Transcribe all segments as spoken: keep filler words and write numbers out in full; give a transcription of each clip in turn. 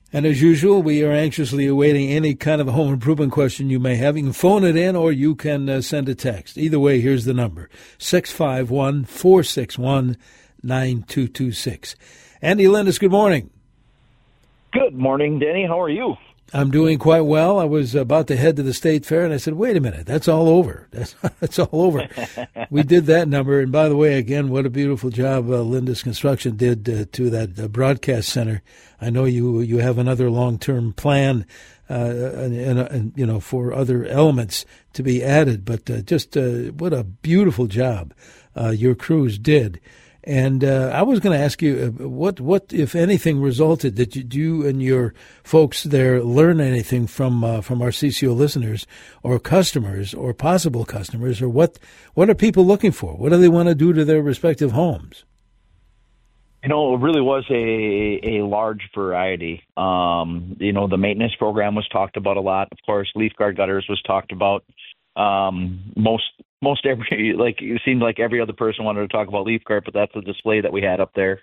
And as usual, we are anxiously awaiting any kind of home improvement question you may have. You can phone it in or you can uh, send a text. Either way, here's the number, six five one, four six one, nine two two six. Andy Lindus, good morning. Good morning, Denny. How are you? I'm doing quite well. I was about to head to the State Fair, and I said, wait a minute, that's all over. That's, that's all over. We did that number. And by the way, again, what a beautiful job uh, Lindus Construction did uh, to that uh, broadcast center. I know you you have another long-term plan uh, and, and, and, you know, for other elements to be added, but uh, just uh, what a beautiful job uh, your crews did. And uh, I was going to ask you, uh, what, what, if anything, resulted? Did you, you and your folks there learn anything from uh, from our C C O listeners or customers or possible customers? Or what, what are people looking for? What do they want to do to their respective homes? You know, it really was a a large variety. Um, you know, the maintenance program was talked about a lot. Of course, leaf guard gutters was talked about. Um, most most every like it seemed like every other person wanted to talk about leaf guard, but that's the display that we had up there.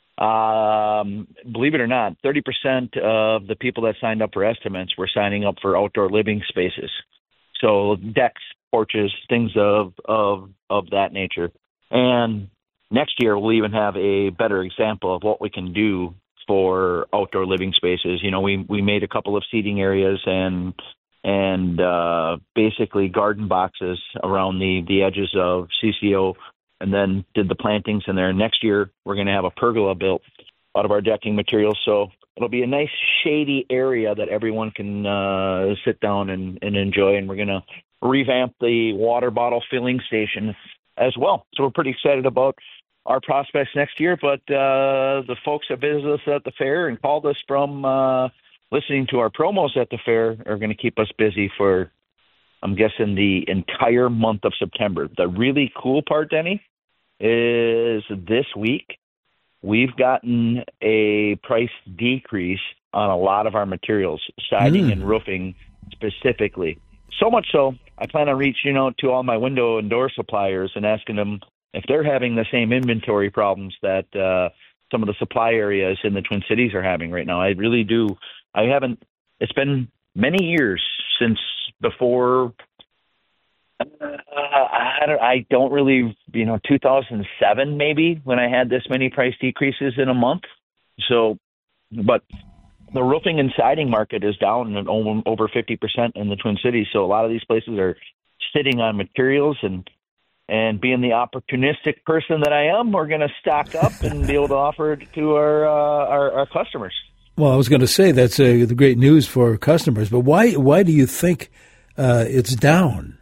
Um, believe it or not, thirty percent of the people that signed up for estimates were signing up for outdoor living spaces, so decks, porches, things of of of that nature. And next year we'll even have a better example of what we can do for outdoor living spaces. You know, we we made a couple of seating areas and. and uh, basically garden boxes around the, the edges of C C O, and then did the plantings in there. Next year, we're going to have a pergola built out of our decking materials, so it'll be a nice shady area that everyone can uh, sit down and, and enjoy, and we're going to revamp the water bottle filling station as well. So we're pretty excited about our prospects next year, but uh, the folks that visited us at the fair and called us from uh, – listening to our promos at the fair are going to keep us busy for, I'm guessing, the entire month of September. The really cool part, Denny, is this week we've gotten a price decrease on a lot of our materials, siding mm. and roofing specifically. So much so, I plan on reaching out to all my window and door suppliers and asking them if they're having the same inventory problems that uh, some of the supply areas in the Twin Cities are having right now. I really do. I haven't, it's been many years since before, uh, I, don't, I don't really, you know, two thousand seven maybe, when I had this many price decreases in a month. So, but the roofing and siding market is down at over fifty percent in the Twin Cities. So a lot of these places are sitting on materials, and and being the opportunistic person that I am, we're going to stock up and be able to offer it to our, uh, our, our customers. Well, I was going to say that's uh, the great news for customers, but why why do you think uh, it's down,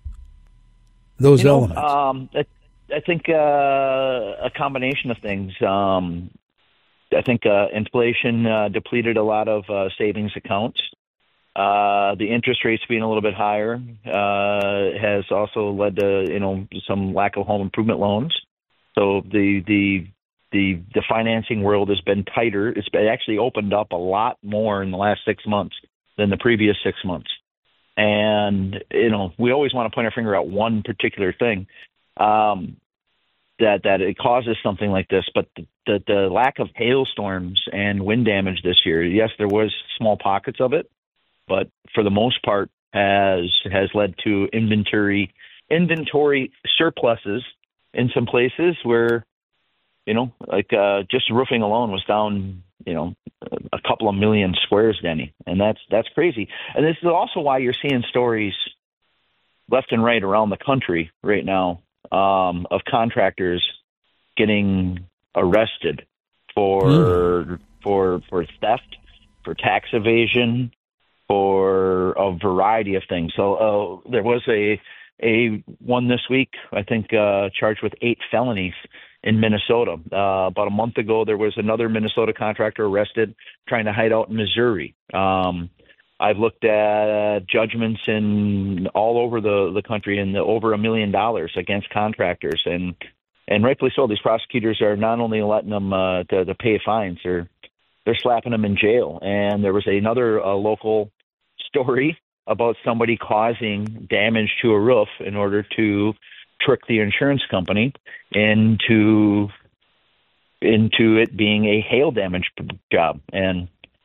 those you know, elements? Um, I, I think uh, a combination of things. Um, I think uh, inflation uh, depleted a lot of uh, savings accounts. Uh, the interest rates being a little bit higher uh, has also led to, you know, some lack of home improvement loans. So the the The the financing world has been tighter. It's been actually opened up a lot more in the last six months than the previous six months. And, you know, we always want to point our finger at one particular thing um, that that it causes something like this. But the, the, the lack of hailstorms and wind damage this year, yes, there was small pockets of it, but for the most part has has led to inventory inventory surpluses in some places where, you know, like uh, just roofing alone was down, you know, a couple of million squares, Denny. And that's that's crazy. And this is also why you're seeing stories left and right around the country right now um, of contractors getting arrested for mm. for for theft, for tax evasion, for a variety of things. So uh, there was a a one this week, I think, uh, charged with eight felonies in Minnesota. Uh, about a month ago, there was another Minnesota contractor arrested trying to hide out in Missouri. Um, I've looked at judgments in all over the, the country in the over a million dollars against contractors, and and rightfully so. These prosecutors are not only letting them uh, to, to pay fines, they're they're slapping them in jail. And there was another uh, local story about somebody causing damage to a roof in order to trick the insurance company into into it being a hail damage job. And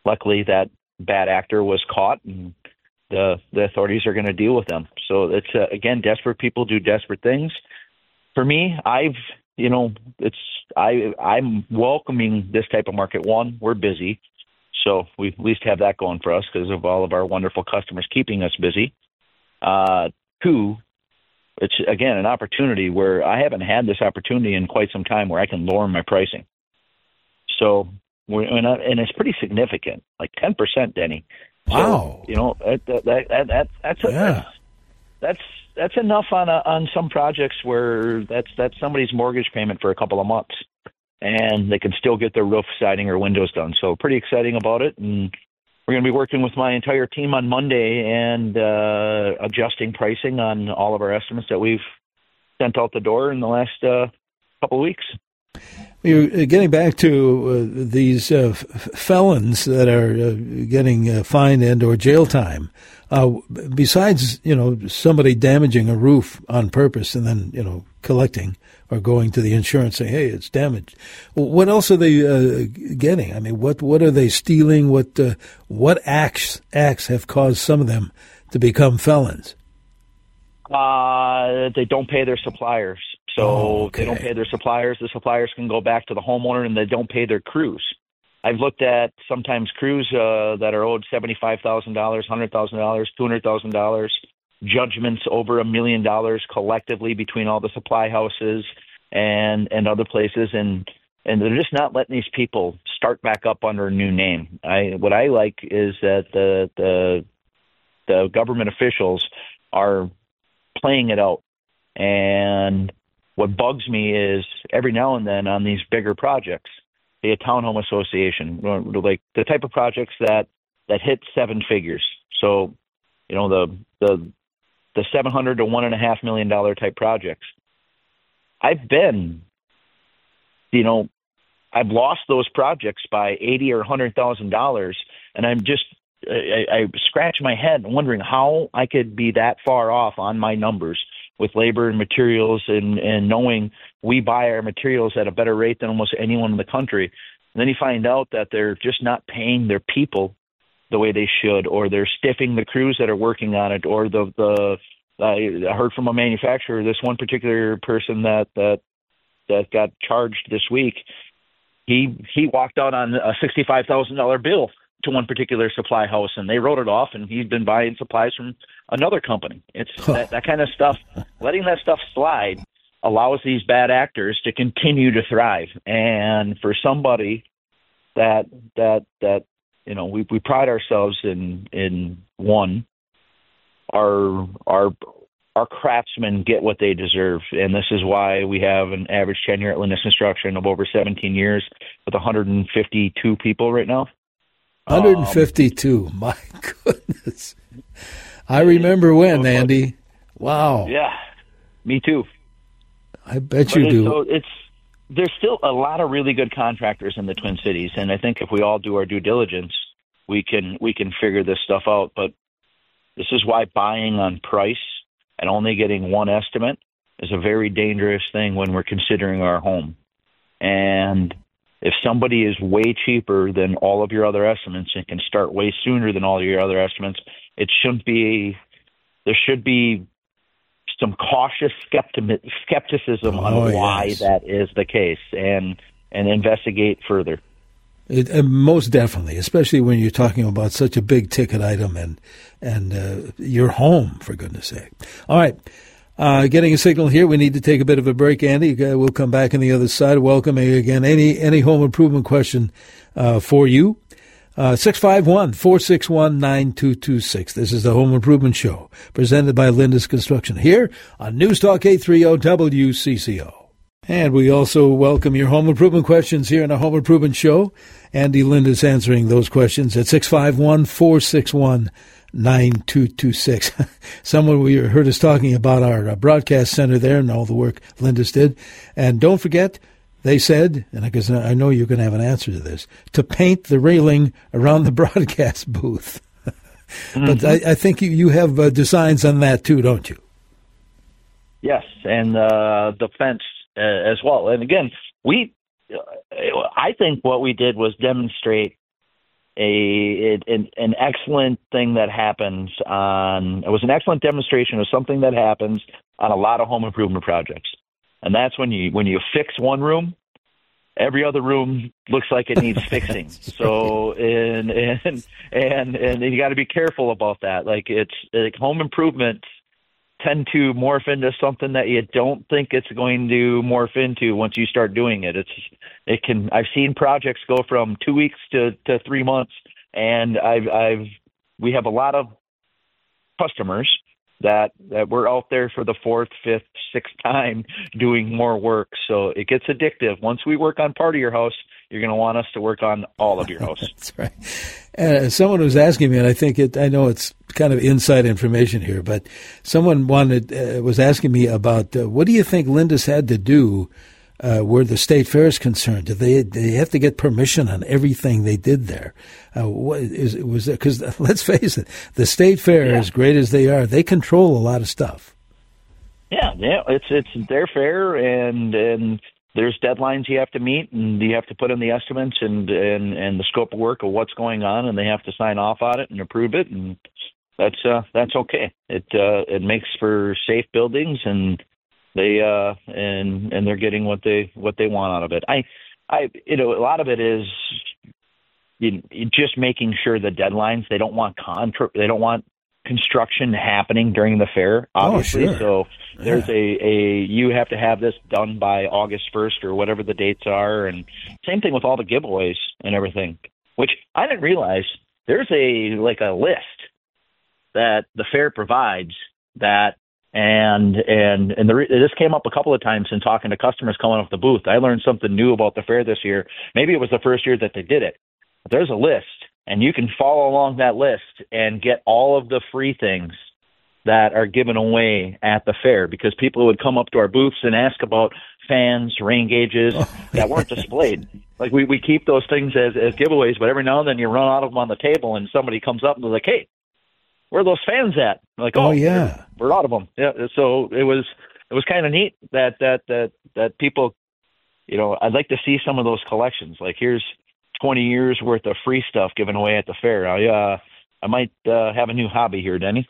luckily that bad actor was caught, and the the authorities are going to deal with them. So it's uh, again, desperate people do desperate things. For me, I've you know it's I I'm welcoming this type of market. One, we're busy, so we at least have that going for us because of all of our wonderful customers keeping us busy. Uh, two, it's again an opportunity where I haven't had this opportunity in quite some time where I can lower my pricing. So we're and, uh, and it's pretty significant, like ten percent, Denny. Wow. So, you know, that, that, that, that, that's, a, Yeah. that's that's that's enough on a, on some projects where that's that's somebody's mortgage payment for a couple of months, and they can still get their roof, siding, or windows done. So pretty exciting about it, and we're going to be working with my entire team on Monday and uh, adjusting pricing on all of our estimates that we've sent out the door in the last uh, couple of weeks. You're getting back to uh, these uh, f- felons that are uh, getting uh, fined and or jail time. Uh, besides, you know, somebody damaging a roof on purpose and then, you know, collecting or going to the insurance saying, hey, it's damaged. What else are they uh, getting? I mean, what what are they stealing? What uh, what acts acts have caused some of them to become felons? Uh, they don't pay their suppliers. So oh, okay. They don't pay their suppliers. The suppliers can go back to the homeowner, and they don't pay their crews. I've looked at sometimes crews uh, that are owed seventy-five thousand dollars, one hundred thousand dollars, two hundred thousand dollars, judgments over a million dollars collectively between all the supply houses and, and other places. And, and they're just not letting these people start back up under a new name. I, what I like is that the, the, the government officials are playing it out. And what bugs me is every now and then on these bigger projects, a townhome association, like the type of projects that, that hit seven figures. So, you know, the the the seven hundred to one and a half million dollar type projects. I've been, you know, I've lost those projects by eighty or a hundred thousand dollars, and I'm just I, I scratch my head wondering how I could be that far off on my numbers with labor and materials, and, and knowing we buy our materials at a better rate than almost anyone in the country. And then you find out that they're just not paying their people the way they should, or they're stiffing the crews that are working on it, or the, the I heard from a manufacturer, this one particular person that, that, that got charged this week, he, he walked out on a sixty-five thousand dollars bill to one particular supply house, and they wrote it off, and he'd been buying supplies from another company. It's that, that kind of stuff. Letting that stuff slide allows these bad actors to continue to thrive. And for somebody that that that you know, we we pride ourselves in in one, our our our craftsmen get what they deserve, and this is why we have an average tenure at Lindus Construction of over seventeen years with one hundred fifty-two people right now. one hundred fifty-two. Um, My goodness. I remember when, Andy. Wow. Yeah, me too. I bet but you it's, do. So it's there's still a lot of really good contractors in the Twin Cities, and I think if we all do our due diligence, we can we can figure this stuff out. But this is why buying on price and only getting one estimate is a very dangerous thing when we're considering our home. And if somebody is way cheaper than all of your other estimates and can start way sooner than all of your other estimates, it shouldn't be, there should be some cautious skepti- skepticism oh, on why yes. that is the case, and, and investigate further. It, uh, most definitely, especially when you're talking about such a big ticket item and, and uh, your home, for goodness sake. All right. Uh, getting a signal here. We need to take a bit of a break, Andy. Uh, we'll come back on the other side. Welcoming again any any home improvement question uh, for you. Uh, six five one, four six one, nine two two six. This is the Home Improvement Show, presented by Lindus Construction, here on News Talk eight thirty W C C O. And we also welcome your home improvement questions here on the Home Improvement Show. Andy Lindus answering those questions at six five one, four six one, nine two two six. Someone we heard us talking about our uh, broadcast center there and all the work Lindus did. And don't forget, they said, and I guess I know you're going to have an answer to this, to paint the railing around the broadcast booth. mm-hmm. But I, I think you, you have uh, designs on that too, don't you? Yes, and uh, the fence uh, as well. And again, we, uh, I think what we did was demonstrate a it, an, an excellent thing that happens on. It was an excellent demonstration of something that happens on a lot of home improvement projects, and that's when you when you fix one room, every other room looks like it needs fixing. So and and and and you got to be careful about that. Like it's like home improvement tend to morph into something that you don't think it's going to morph into once you start doing it. It's it can I've seen projects go from two weeks to, to three months, and I've I've we have a lot of customers that that we're out there for the fourth, fifth, sixth time doing more work. So it gets addictive. Once we work on part of your house, you're going to want us to work on all of your house. That's right. Uh, someone was asking me, and I think it, I know it's kind of inside information here, but someone wanted uh, was asking me about uh, what do you think Lindus had to do uh, where the state fair is concerned? Do they they have to get permission on everything they did there? Uh, what is was because let's face it, the state fair, yeah. as great as they are, they control a lot of stuff. Yeah, yeah, it's it's their fair, and and. There's deadlines you have to meet, and you have to put in the estimates and, and, and the scope of work of what's going on, and they have to sign off on it and approve it, and that's uh, that's okay. It uh, it makes for safe buildings, and they uh, and and they're getting what they what they want out of it. I I you know a lot of it is you, you just making sure the deadlines. They don't want contra- They don't want construction happening during the fair, obviously. Oh, sure. So there's yeah. a, a you have to have this done by August first or whatever the dates are, and same thing with all the giveaways and everything, which I didn't realize there's a like a list that the fair provides that and and and the, this came up a couple of times in talking to customers coming off the booth. I learned something new about the fair this year. Maybe it was the first year that they did it. But there's a list. And you can follow along that list and get all of the free things that are given away at the fair, because people would come up to our booths and ask about fans, rain gauges oh, that weren't displayed. Like we, we keep those things as, as giveaways, but every now and then you run out of them on the table and somebody comes up and they're like, hey, where are those fans at? I'm like, oh, oh yeah, we're, we're out of them. Yeah. So it was, it was kind of neat that, that, that, that people, you know, I'd like to see some of those collections. Like here's twenty years worth of free stuff given away at the fair. I, uh, I might uh, have a new hobby here, Denny.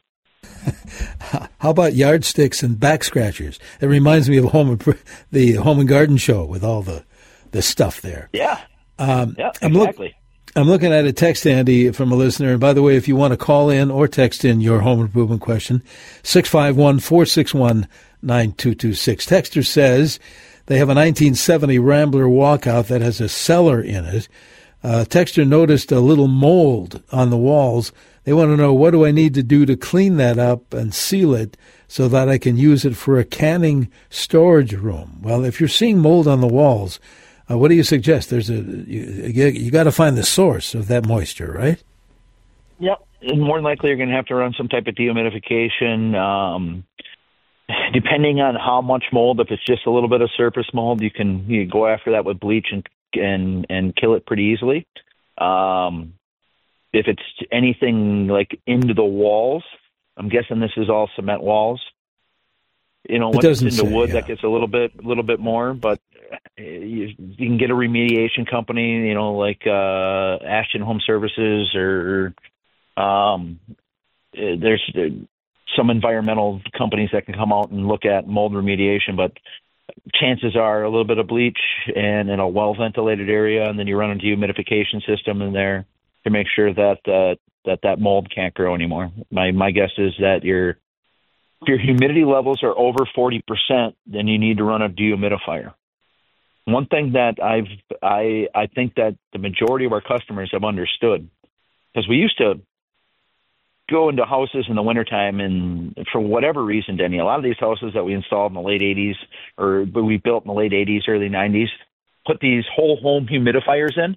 How about yardsticks and back scratchers? It reminds me of home the Home and Garden Show with all the, the stuff there. Yeah, um, yeah, I'm exactly. Look, I'm looking at a text, Andy, from a listener. And by the way, if you want to call in or text in your home improvement question, six five one, four six one, nine two two six. Texter says they have a nineteen seventy Rambler walkout that has a cellar in it. Uh, Texter noticed a little mold on the walls. They want to know, what do I need to do to clean that up and seal it so that I can use it for a canning storage room? Well, if you're seeing mold on the walls, uh, what do you suggest? There's a you, you, you got to find the source of that moisture, right? Yep. And more than likely, you're going to have to run some type of dehumidification. Um, depending on how much mold, if it's just a little bit of surface mold, you can you go after that with bleach and and and kill it pretty easily. Um, if it's anything like into the walls, I'm guessing this is all cement walls. You know, when it's into say, wood, yeah. that gets a little bit, a little bit more. But you, you can get a remediation company, you know, like uh, Ashton Home Services, or um, there's some environmental companies that can come out and look at mold remediation. But chances are a little bit of bleach and in a well-ventilated area, and then you run a dehumidification system in there to make sure that uh, that that mold can't grow anymore. My my guess is that your if your humidity levels are over forty percent, then you need to run a dehumidifier. One thing that I've I I think that the majority of our customers have understood, because we used to go into houses in the wintertime, and for whatever reason, Denny, a lot of these houses that we installed in the late eighties or we built in the late eighties, early nineties, put these whole home humidifiers in.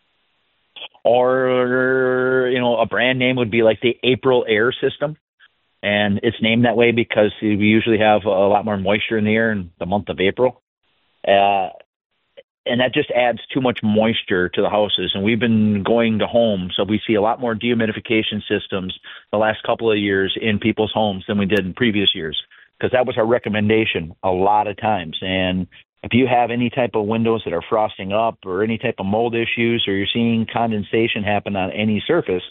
Or, you know, a brand name would be like the April Air System. And it's named that way because we usually have a lot more moisture in the air in the month of April. Uh, and that just adds too much moisture to the houses. And we've been going to homes, so we see a lot more dehumidification systems the last couple of years in people's homes than we did in previous years, because that was our recommendation a lot of times. And if you have any type of windows that are frosting up or any type of mold issues, or you're seeing condensation happen on any surface,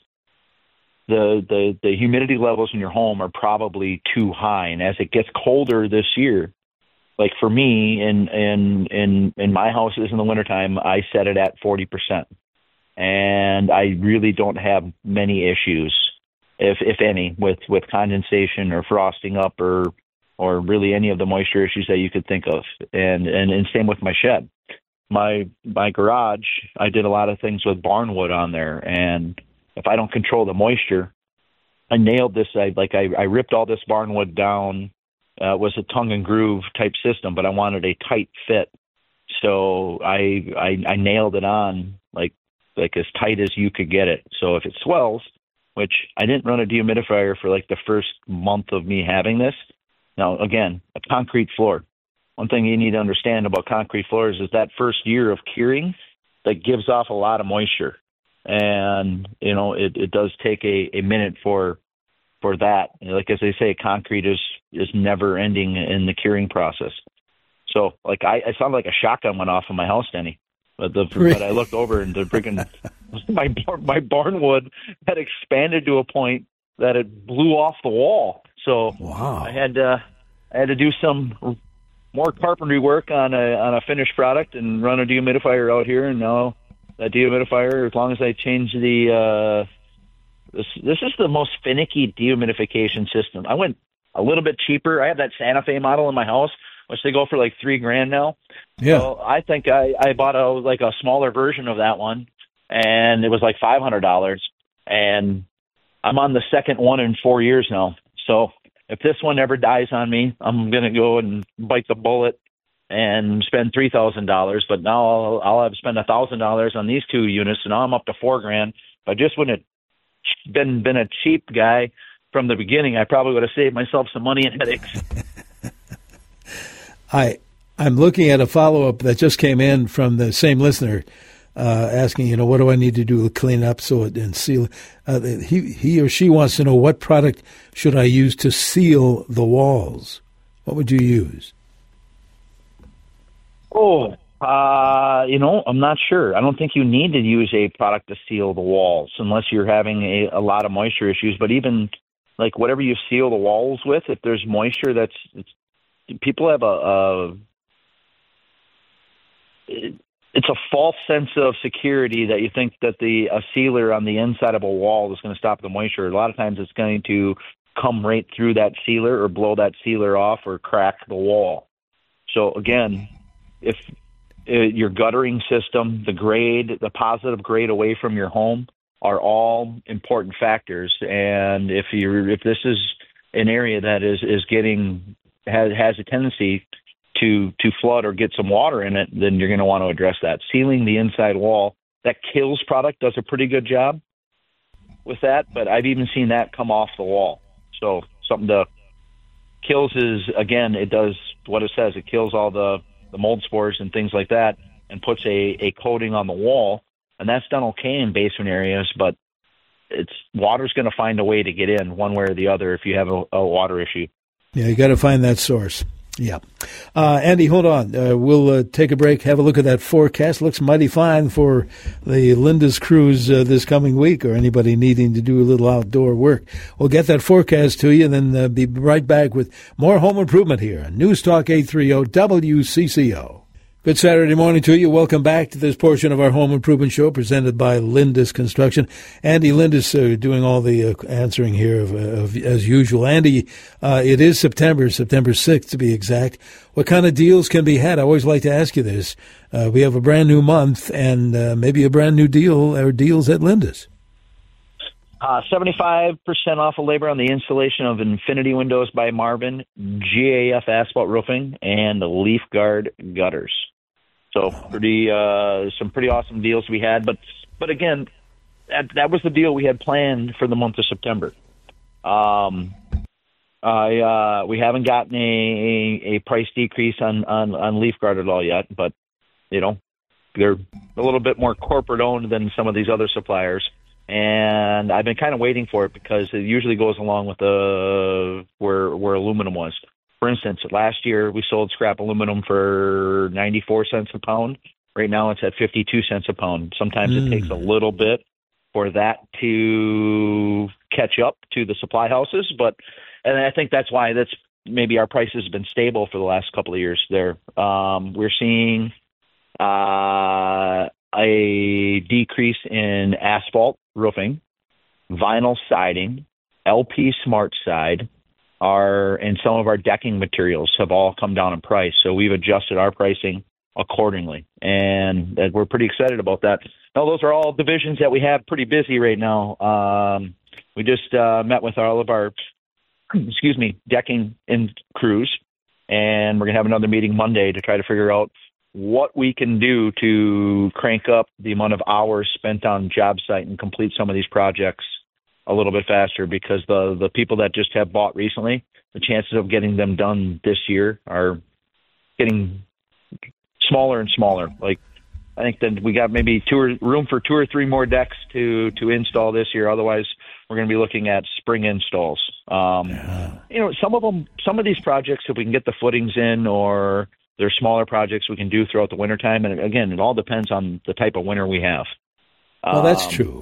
the, the, the humidity levels in your home are probably too high. And as it gets colder this year, like for me in, in, in, in my houses in the wintertime, I set it at forty percent. And I really don't have many issues, if, if any, with, with condensation or frosting up or, or really any of the moisture issues that you could think of. And, and, and same with my shed. My, my garage, I did a lot of things with barn wood on there. And if I don't control the moisture, I nailed this. I, like I, I ripped all this barn wood down. Uh, it was a tongue and groove type system, but I wanted a tight fit. So I, I, I nailed it on like, like as tight as you could get it. So if it swells, which I didn't run a dehumidifier for like the first month of me having this. Now, again, a concrete floor. One thing you need to understand about concrete floors is that first year of curing that gives off a lot of moisture. And, you know, it, it does take a, a minute for for that. Like as they say, concrete is, is never ending in the curing process. So, like, I, I sounded like a shotgun went off in my house, Denny. But, the, but I looked over and the freaking my my barn wood had expanded to a point that it blew off the wall. So wow. I had uh, I had to do some more carpentry work on a on a finished product and run a dehumidifier out here. And now that dehumidifier, as long as I change the uh, this this is the most finicky dehumidification system. I went a little bit cheaper. I have that Santa Fe model in my house, which they go for like three grand now. Yeah. So I think I, I bought a like a smaller version of that one, and it was like five hundred dollars. And I'm on the second one in four years now. So if this one ever dies on me, I'm going to go and bite the bullet and spend three thousand dollars. But now I'll, I'll have spent one thousand dollars on these two units, so now I'm up to four grand. If I just wouldn't have been, been a cheap guy from the beginning, I probably would have saved myself some money and headaches. I, I'm looking at a follow-up that just came in from the same listener. Uh, asking, you know, what do I need to do to clean up so it and seal? Uh, he he or she wants to know, what product should I use to seal the walls? What would you use? Oh, uh, you know, I'm not sure. I don't think you need to use a product to seal the walls unless you're having a, a lot of moisture issues. But even like whatever you seal the walls with, if there's moisture, that's it's, people have a. a it, It's a false sense of security that you think that the a sealer on the inside of a wall is going to stop the moisture. A lot of times it's going to come right through that sealer or blow that sealer off or crack the wall. So again, if uh, your guttering system, the grade, the positive grade away from your home are all important factors. And if you if this is an area that is, is getting has has a tendency to to flood or get some water in it, then you're going to want to address that. Sealing the inside wall, that Kills product does a pretty good job with that, but I've even seen that come off the wall. So something to Kills is, again, it does what it says. It kills all the, the mold spores and things like that and puts a, a coating on the wall, and that's done okay in basement areas, but it's water's going to find a way to get in one way or the other if you have a, a water issue. Yeah, you got to find that source. Yeah. Uh, Andy, hold on. Uh, we'll uh, take a break, have a look at that forecast. Looks mighty fine for the Linda's cruise uh, this coming week, or anybody needing to do a little outdoor work. We'll get that forecast to you and then uh, be right back with more home improvement here on News Talk eight thirty W C C O. Good Saturday morning to you. Welcome back to this portion of our home improvement show presented by Lindus Construction. Andy Lindus uh, doing all the uh, answering here of, of, as usual. Andy, uh, it is September, September sixth to be exact. What kind of deals can be had? I always like to ask you this. Uh, we have a brand new month and uh, maybe a brand new deal or deals at Lindus. Uh, seventy-five percent off of labor on the installation of Infinity Windows by Marvin, G A F Asphalt Roofing, and Leaf Guard Gutters. So pretty, uh, some pretty awesome deals we had. But, but again, that, that was the deal we had planned for the month of September. Um, I, uh, we haven't gotten a, a, a price decrease on, on, on Leaf Guard at all yet, but, you know, they're a little bit more corporate owned than some of these other suppliers. And I've been kind of waiting for it because it usually goes along with the where where aluminum was. For instance, last year we sold scrap aluminum for ninety-four cents a pound. Right now it's at fifty-two cents a pound. Sometimes mm. it takes a little bit for that to catch up to the supply houses, but and I think that's why that's maybe our price has been stable for the last couple of years there. Um, we're seeing uh, a decrease in asphalt roofing, vinyl siding, L P Smart Side, our and some of our decking materials have all come down in price. So we've adjusted our pricing accordingly, and uh, we're pretty excited about that. Now, those are all divisions that we have pretty busy right now. Um, we just uh, met with all of our, excuse me, decking and crews, and we're going to have another meeting Monday to try to figure out what we can do to crank up the amount of hours spent on job site and complete some of these projects a little bit faster, because the, the people that just have bought recently, the chances of getting them done this year are getting smaller and smaller. Like, I think that we got maybe two or, room for two or three more decks to, to install this year. Otherwise, we're going to be looking at spring installs. Um, yeah. You know, some of them, some of these projects, if we can get the footings in, or they're smaller projects we can do throughout the wintertime. And again, it all depends on the type of winter we have. Well, that's um, true.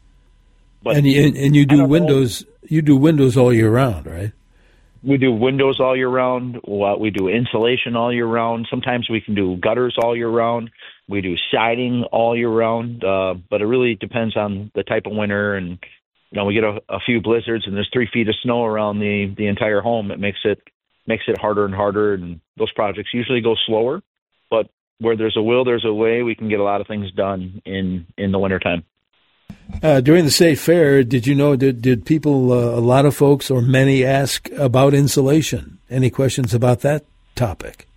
But and you, and you do windows, know. you do windows all year round, right? We do windows all year round. We do insulation all year round. Sometimes we can do gutters all year round. We do siding all year round. Uh, but it really depends on the type of winter. And, you know, we get a, a few blizzards and there's three feet of snow around the, the entire home. It makes it makes it harder and harder. And those projects usually go slower. But where there's a will, there's a way. We can get a lot of things done in, in the wintertime. Uh, during the state fair, did you know, did, did people, uh, a lot of folks or many ask about insulation? Any questions about that topic?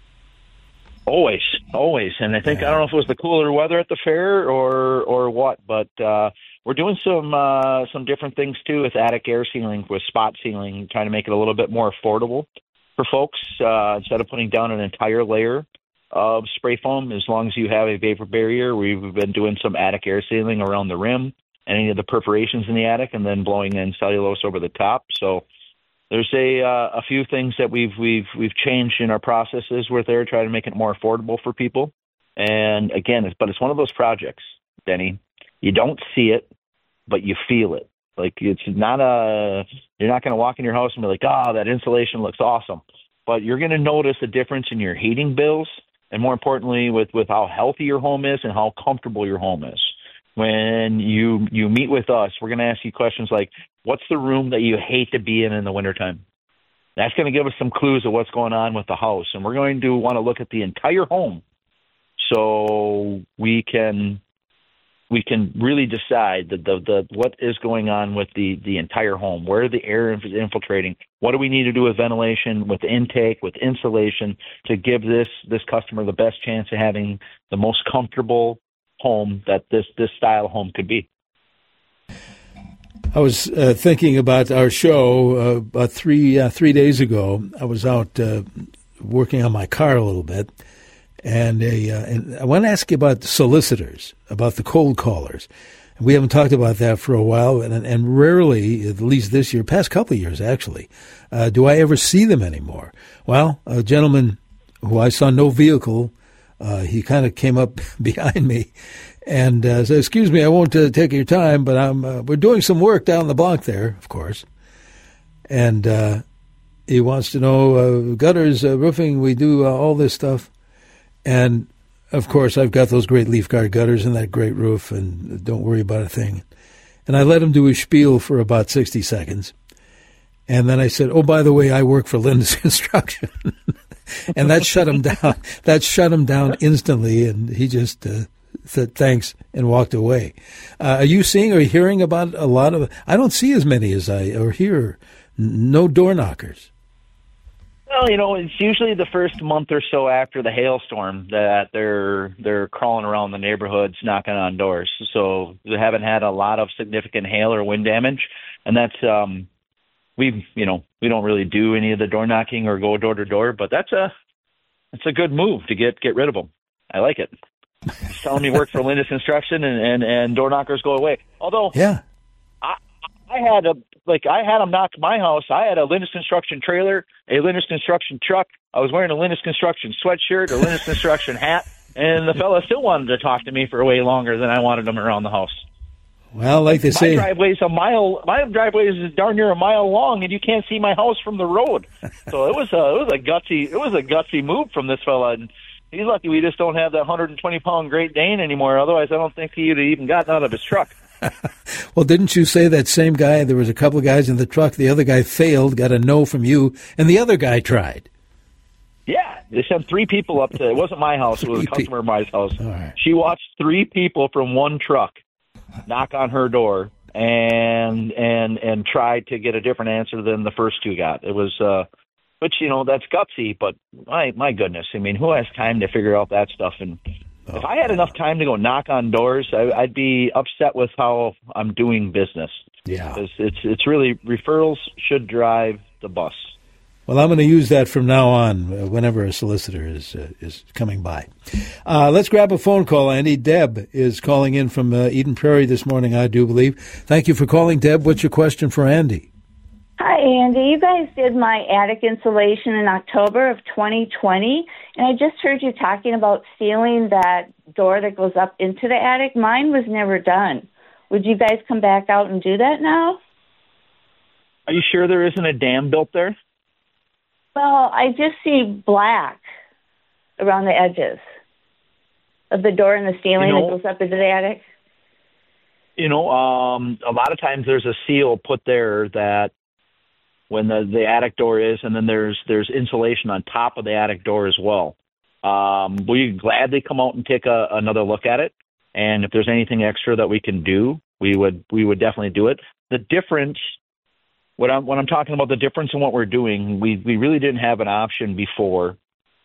Always, always. And I think, yeah. I don't know if it was the cooler weather at the fair or or what, but uh, we're doing some uh, some different things too with attic air sealing, with spot sealing, trying to make it a little bit more affordable for folks. Uh, instead of putting down an entire layer of spray foam, as long as you have a vapor barrier, we've been doing some attic air sealing around the rim and any of the perforations in the attic, and then blowing in cellulose over the top. So there's a uh, a few things that we've we've we've changed in our processes with there, trying to make it more affordable for people. And again, it's, but it's one of those projects, Denny. You don't see it, but you feel it. Like, it's not a you're not going to walk in your house and be like, "Oh, that insulation looks awesome," but you're going to notice a difference in your heating bills, and more importantly, with with how healthy your home is and how comfortable your home is. When you you meet with us, we're going to ask you questions like, what's the room that you hate to be in in the wintertime? That's going to give us some clues of what's going on with the house. And we're going to want to look at the entire home so we can we can really decide the, the, the what is going on with the, the entire home. Where are the air infiltrating? What do we need to do with ventilation, with intake, with insulation to give this, this customer the best chance of having the most comfortable home that this, this style home could be. I was uh, thinking about our show uh, about three uh, three days ago. I was out uh, working on my car a little bit, and, a, uh, and I want to ask you about the solicitors, about the cold callers. We haven't talked about that for a while, and, and rarely, at least this year, past couple of years actually, uh, do I ever see them anymore. Well, a gentleman who I saw no vehicle, Uh, he kind of came up behind me and uh, said, "Excuse me, I won't uh, take your time, but I'm uh, we're doing some work down the block there, of course." And uh, he wants to know uh, gutters, uh, roofing. We do uh, all this stuff, and of course, I've got those great leaf guard gutters and that great roof, and don't worry about a thing. And I let him do his spiel for about sixty seconds, and then I said, "Oh, by the way, I work for Lindis Construction." And that shut him down. That shut him down instantly, and he just uh, said thanks and walked away. Uh, are you seeing or hearing about a lot of? I don't see as many as I or hear. No door knockers. Well, you know, it's usually the first month or so after the hailstorm that they're they're crawling around the neighborhoods, knocking on doors. So we haven't had a lot of significant hail or wind damage, and that's. Um, We, you know, we don't really do any of the door knocking or go door to door, but that's a, that's a good move to get, get rid of them. I like it. He's telling me work for Lindis Construction and, and, and door knockers go away. Although, yeah, I, I had a like I had them knock my house. I had a Lindus Construction trailer, a Lindus Construction truck. I was wearing a Lindus Construction sweatshirt, a Lindus Construction hat, and the fella still wanted to talk to me for way longer than I wanted him around the house. Well, like they my say, my driveway's a mile. My driveway is darn near a mile long, and you can't see my house from the road. So it was a it was a gutsy it was a gutsy move from this fella. And he's lucky we just don't have that one hundred twenty pound Great Dane anymore. Otherwise, I don't think he'd have even gotten out of his truck. Well, didn't you say that same guy, there was a couple of guys in the truck, the other guy failed, got a no from you, and the other guy tried? Yeah, they sent three people up to, it wasn't my house, it was a customer of my house. Right. She watched three people from one truck knock on her door and and and tried to get a different answer than the first two got. It was, uh, but, you know, that's gutsy, but my, my goodness, I mean, who has time to figure out that stuff? And if I had enough time to go knock on doors, I, I'd be upset with how I'm doing business. Yeah. Because it's, it's really, referrals should drive the bus. Well, I'm going to use that from now on uh, whenever a solicitor is uh, is coming by. Uh, let's grab a phone call, Andy. Deb is calling in from uh, Eden Prairie this morning, I do believe. Thank you for calling, Deb. What's your question for Andy? Hi, Andy. You guys did my attic insulation in October of twenty twenty, and I just heard you talking about sealing that door that goes up into the attic. Mine was never done. Would you guys come back out and do that now? Are you sure there isn't a dam built there? Well, I just see black around the edges of the door and the ceiling you know, that goes up into the attic. You know, um, a lot of times there's a seal put there that when the, the attic door is, and then there's there's insulation on top of the attic door as well. Um, we gladly come out and take a, another look at it, and if there's anything extra that we can do, we would we would definitely do it. The difference, what I'm when I'm talking about the difference in what we're doing, we we really didn't have an option before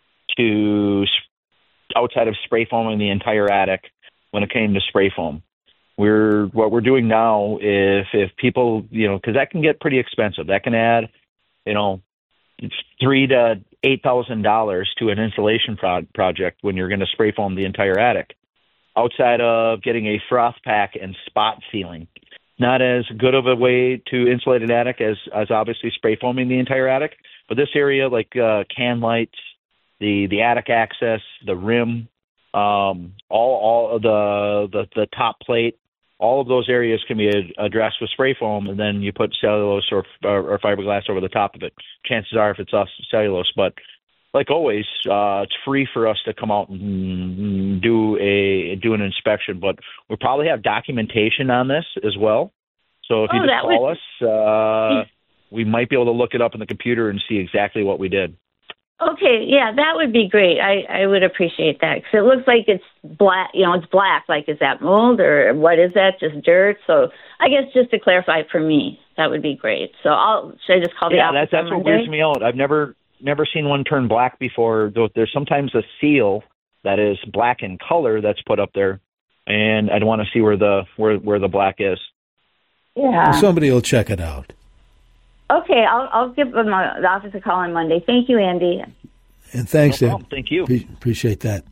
to outside of spray foaming the entire attic when it came to spray foam. We're what we're doing now. If if people, you know, because that can get pretty expensive. That can add, you know, three to eight thousand dollars to an insulation pro- project when you're going to spray foam the entire attic. Outside of getting a froth pack and spot sealing, not as good of a way to insulate an attic as as obviously spray foaming the entire attic. But this area, like uh, can lights, the the attic access, the rim, um, all all of the the the top plate. All of those areas can be ad- addressed with spray foam, and then you put cellulose or, or, or fiberglass over the top of it. Chances are, if it's us, cellulose. But like always, uh, it's free for us to come out and do a do an inspection. But we probably have documentation on this as well. So if you oh, just call would... us, uh, we might be able to look it up in the computer and see exactly what we did. Okay, yeah, that would be great. I, I would appreciate that because it looks like it's black. You know, it's black. Like, is that mold or what is that? Just dirt? So I guess just to clarify for me, that would be great. So I'll should I just call the yeah, office? Yeah, that's that's what weirds me out. I've never never seen one turn black before. There's sometimes a seal that is black in color that's put up there, and I'd want to see where the where where the black is. Yeah, somebody will check it out. Okay, I'll I'll give them the office a call on Monday. Thank you, Andy. And thanks, no Deb. Thank you. Pre- appreciate that.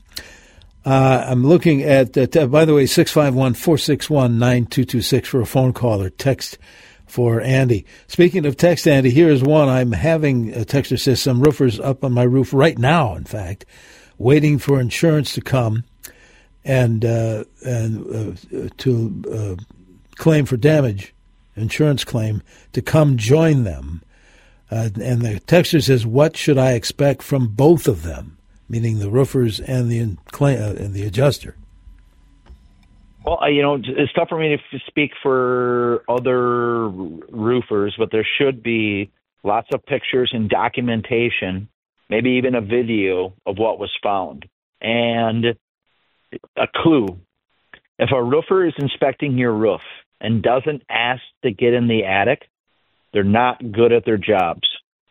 Uh, I'm looking at, uh, t- by the way, six five one, four six one, nine two two six for a phone call or text for Andy. Speaking of text, Andy, here's one. I'm having, a texter says, some roofers up on my roof right now, in fact, waiting for insurance to come and, uh, and uh, to uh, claim for damage. Insurance claim to come join them. Uh, and the texter says, what should I expect from both of them, meaning the roofers and the uh, and the adjuster? Well, you know, it's tough for me to speak for other roofers, but there should be lots of pictures and documentation, maybe even a video of what was found. And a clue. If a roofer is inspecting your roof and doesn't ask to get in the attic, they're not good at their jobs.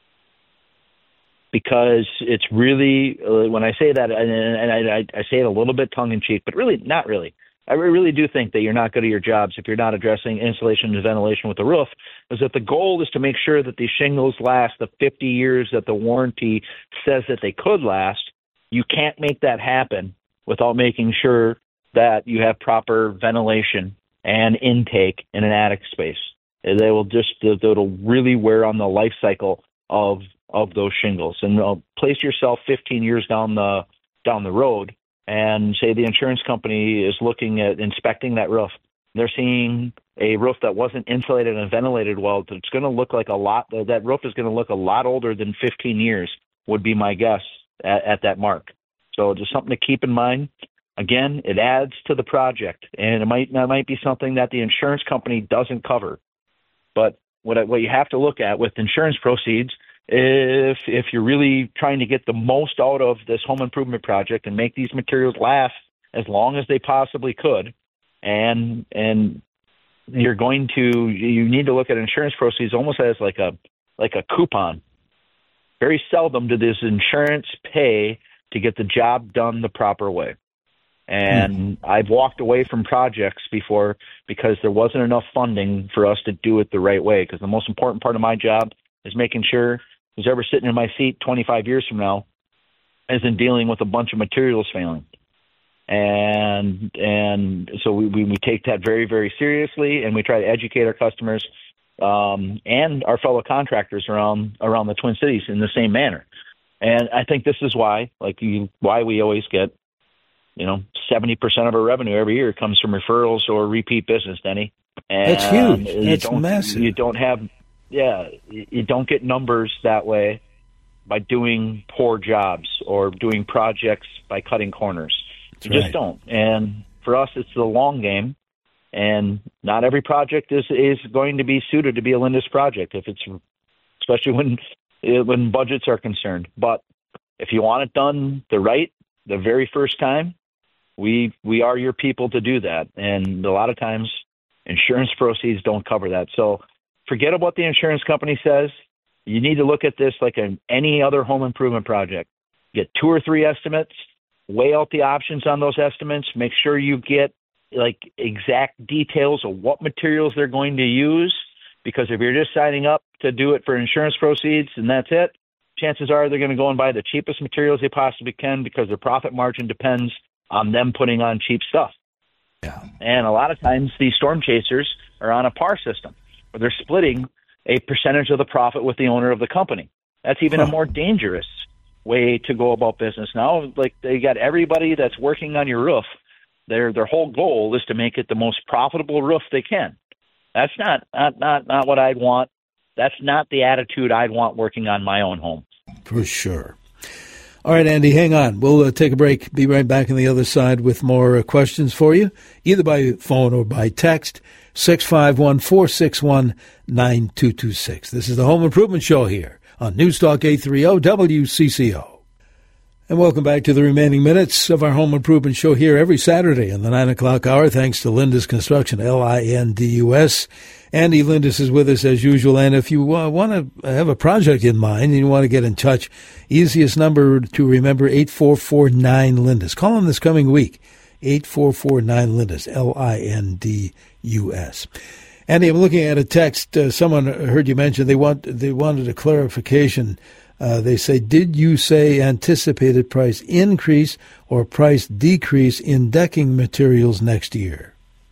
Because it's really, uh, when I say that, and, and I, I say it a little bit tongue-in-cheek, but really, not really. I really do think that you're not good at your jobs if you're not addressing insulation and ventilation with the roof, is that the goal is to make sure that these shingles last the fifty years that the warranty says that they could last. You can't make that happen without making sure that you have proper ventilation and intake in an attic space. They will just, it'll really wear on the life cycle of of those shingles. And uh, place yourself fifteen years down the down the road, and say the insurance company is looking at inspecting that roof. They're seeing a roof that wasn't insulated and ventilated well. It's going to look like a lot. That roof is going to look a lot older than fifteen years. Would be my guess at, at that mark. So just something to keep in mind. Again, it adds to the project, and it might it might be something that the insurance company doesn't cover. But what I, what you have to look at with insurance proceeds, if if you're really trying to get the most out of this home improvement project and make these materials last as long as they possibly could, and and you're going to you need to look at insurance proceeds almost as like a like a coupon. Very seldom does insurance pay to get the job done the proper way. And hmm. I've walked away from projects before because there wasn't enough funding for us to do it the right way. Because the most important part of my job is making sure who's ever sitting in my seat twenty-five years from now isn't dealing with a bunch of materials failing. And and so we, we, we take that very, very seriously, and we try to educate our customers um, and our fellow contractors around around the Twin Cities in the same manner. And I think this is why, like you, why we always get, you know, seventy percent of our revenue every year comes from referrals or repeat business, Denny. And that's huge. That's massive. You don't have, yeah, you don't get numbers that way by doing poor jobs or doing projects by cutting corners. That's you right. just don't. And for us, it's the long game. And not every project is, is going to be suited to be a Lindus project, if it's, especially when when budgets are concerned. But if you want it done the right, the very first time, we we are your people to do that. And a lot of times, insurance proceeds don't cover that. So forget about what the insurance company says. You need to look at this like an, any other home improvement project. Get two or three estimates, weigh out the options on those estimates, make sure you get like exact details of what materials they're going to use, because if you're just signing up to do it for insurance proceeds and that's it, chances are they're going to go and buy the cheapest materials they possibly can because their profit margin depends on them putting on cheap stuff. Yeah. And a lot of times these storm chasers are on a par system where they're splitting a percentage of the profit with the owner of the company. That's even huh. a more dangerous way to go about business. Now, like they got everybody that's working on your roof. Their their whole goal is to make it the most profitable roof they can. That's not not not, not what I'd want. That's not the attitude I'd want working on my own home. For sure. All right, Andy, hang on. We'll uh, take a break. Be right back on the other side with more uh, questions for you, either by phone or by text. six five one, four six one, nine two two six. This is the Home Improvement Show here on Newstalk eight thirty W C C O. And welcome back to the remaining minutes of our Home Improvement Show here every Saturday in the nine o'clock hour, thanks to Lindus Construction, L I N D U S. Andy Lindus is with us as usual, and if you uh, want to have a project in mind and you want to get in touch, easiest number to remember, eight four four nine Lindus. Call him this coming week, eight four four nine Lindus, L I N D U S. Andy, I'm looking at a text. Uh, someone heard you mention they want they wanted a clarification. Uh, they say, did you say anticipated price increase or price decrease in decking materials next year?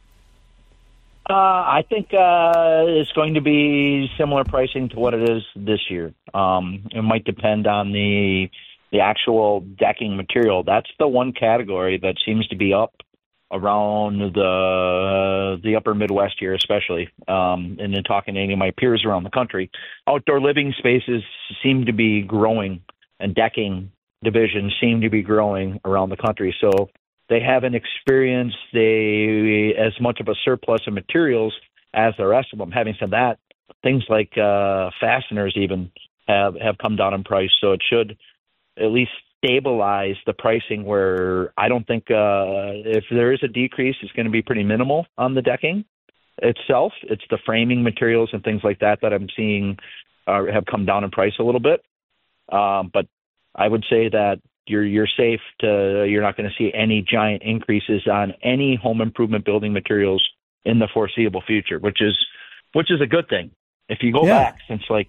Uh, I think uh, it's going to be similar pricing to what it is this year. Um, it might depend on the the actual decking material. That's the one category that seems to be up around the the upper Midwest here, especially. Um, and then talking to any of my peers around the country, outdoor living spaces seem to be growing, and decking divisions seem to be growing around the country. So they haven't experienced they as much of a surplus of materials as the rest of them. Having said that, things like uh, fasteners even have, have come down in price. So it should at least stabilize the pricing, where I don't think uh, if there is a decrease, it's going to be pretty minimal on the decking itself. It's the framing materials and things like that that I'm seeing uh, have come down in price a little bit. Um, but I would say that you're you're safe to you're not going to see any giant increases on any home improvement building materials in the foreseeable future, which is which is a good thing. If you go yeah. back since like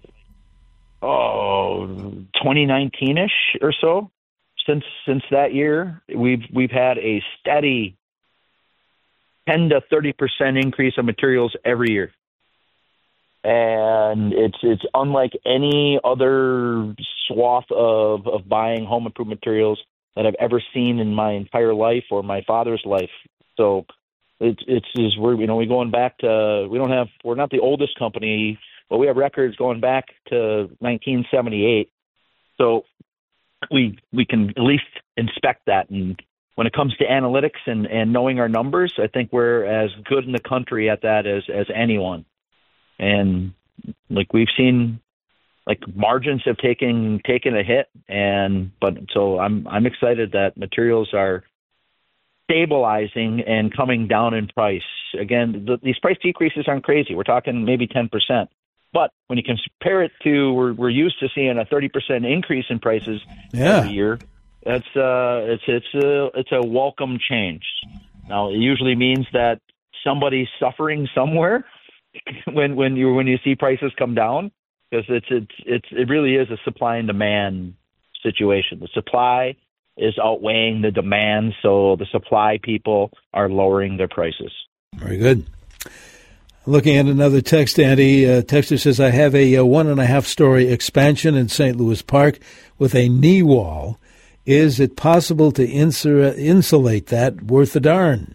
oh twenty nineteen-ish or so. Since since that year, we've we've had a steady ten to thirty percent increase of materials every year. and it's it's unlike any other swath of, of buying home improvement materials that I've ever seen in my entire life or my father's life. So it's it's is we're you know we going back to we don't have we're not the oldest company, but we have records going back to nineteen seventy-eight. So we we can at least inspect that. And when it comes to analytics and, and knowing our numbers, I think we're as good in the country at that as, as anyone. And like we've seen, like margins have taken taken a hit, and but so I'm I'm excited that materials are stabilizing and coming down in price. Again, the, these price decreases aren't crazy. We're talking maybe ten percent. But when you compare it to, we're we're used to seeing a thirty percent increase in prices yeah. every year. That's uh, it's it's a it's a welcome change. Now, it usually means that somebody's suffering somewhere when when you when you see prices come down, because it's it's it's it really is a supply and demand situation. The supply is outweighing the demand, so the supply people are lowering their prices. Very good. Looking at another text, Andy. Uh, texter says, I have a, a one and a half story expansion in Saint Louis Park with a knee wall. Is it possible to insur- insulate that worth a darn?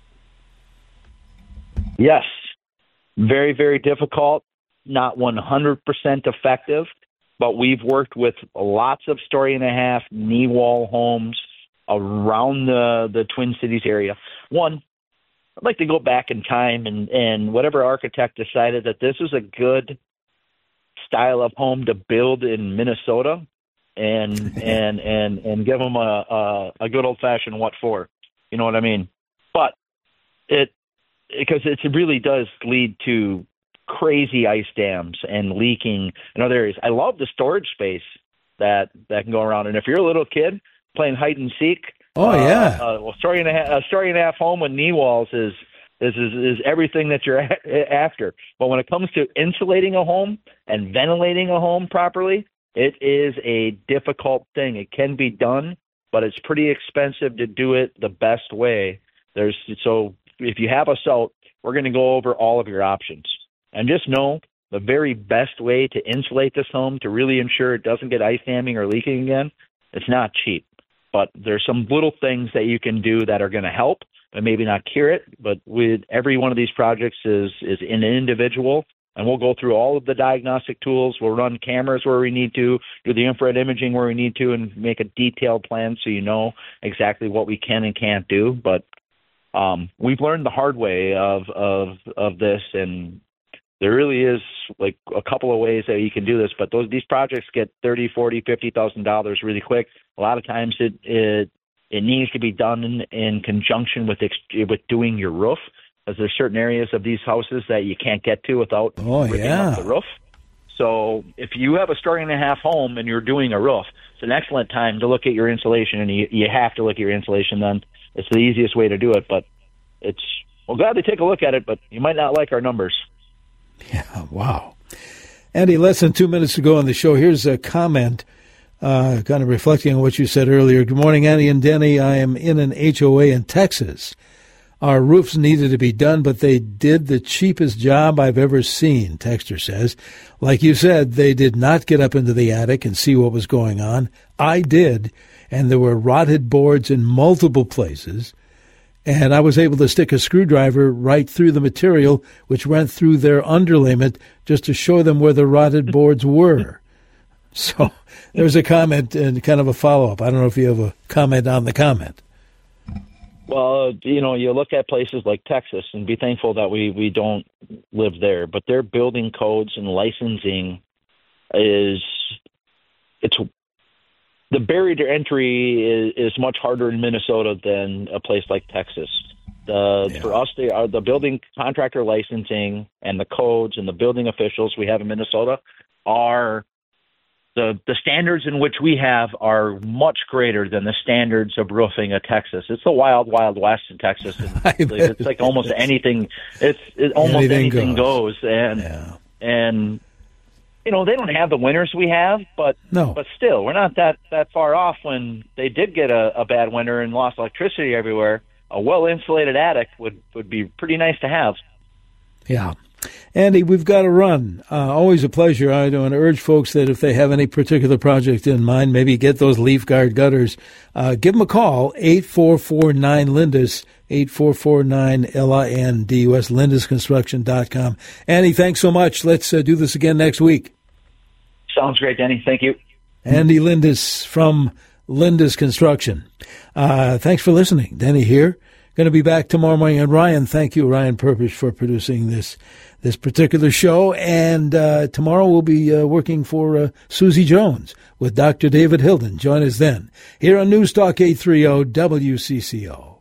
Yes. Very, very difficult. Not one hundred percent effective, but we've worked with lots of story and a half knee wall homes around the, the Twin Cities area. One, I'd like to go back in time and, and whatever architect decided that this is a good style of home to build in Minnesota and and, and, and give them a, a, a good old-fashioned what for. You know what I mean? But it because it really does lead to crazy ice dams and leaking in other areas. I love the storage space that, that can go around. And if you're a little kid playing hide and seek, Oh yeah, uh, uh, well, story and a half, a story and a half home with knee walls is is is, is everything that you're a- after. But when it comes to insulating a home and ventilating a home properly, it is a difficult thing. It can be done, but it's pretty expensive to do it the best way. There's so if you have us out, we're going to go over all of your options, and just know the very best way to insulate this home to really ensure it doesn't get ice damming or leaking again. It's not cheap. But there's some little things that you can do that are going to help, but maybe not cure it. But with every one of these projects is is an individual, and we'll go through all of the diagnostic tools. We'll run cameras where we need to, do the infrared imaging where we need to, and make a detailed plan so you know exactly what we can and can't do. But um, we've learned the hard way of of of this, and there really is like a couple of ways that you can do this, but those these projects get thirty, forty, fifty thousand dollars really quick. A lot of times it it, it needs to be done in, in conjunction with ex- with doing your roof, because there's certain areas of these houses that you can't get to without oh, ripping yeah. up the roof. So if you have a story and a half home and you're doing a roof, it's an excellent time to look at your insulation, and you, you have to look at your insulation then. It's the easiest way to do it, but it's we'll gladly take a look at it, but you might not like our numbers. Yeah, wow. Andy, less than two minutes to go on the show. Here's a comment, uh, kind of reflecting on what you said earlier. Good morning, Andy and Denny. I am in an H O A in Texas. Our roofs needed to be done, but they did the cheapest job I've ever seen, Texter says. Like you said, they did not get up into the attic and see what was going on. I did, and there were rotted boards in multiple places. And I was able to stick a screwdriver right through the material, which went through their underlayment, just to show them where the rotted boards were. So there was a comment and kind of a follow-up. I don't know if you have a comment on the comment. Well, you know, you look at places like Texas and be thankful that we, we don't live there. But their building codes and licensing is it's the barrier to entry is, is much harder in Minnesota than a place like Texas. The, yeah. For us, they are the building contractor licensing and the codes and the building officials we have in Minnesota are the the standards in which we have are much greater than the standards of roofing at Texas. It's the wild, wild west in Texas. It's, it's like almost anything. It's it, almost anything, anything goes. goes, and yeah. and. You know, they don't have the winters we have, but no. but still, we're not that, that far off. When they did get a, a bad winter and lost electricity everywhere, a well-insulated attic would, would be pretty nice to have. Yeah. Andy, we've got to run. Uh, always a pleasure. I want to urge folks that if they have any particular project in mind, maybe get those leaf guard gutters, uh, give them a call, eight four four nine Lindus, eight four four nine L I N D U S, lindus construction dot com. Andy, thanks so much. Let's uh, do this again next week. Sounds great, Denny. Thank you. Andy Lindus from Lindus Construction. Uh, thanks for listening. Denny here. Going to be back tomorrow morning. And Ryan, thank you, Ryan Perpish, for producing this this particular show. And uh, tomorrow we'll be uh, working for uh, Susie Jones with Doctor David Hilden. Join us then here on News Talk eight thirty W C C O.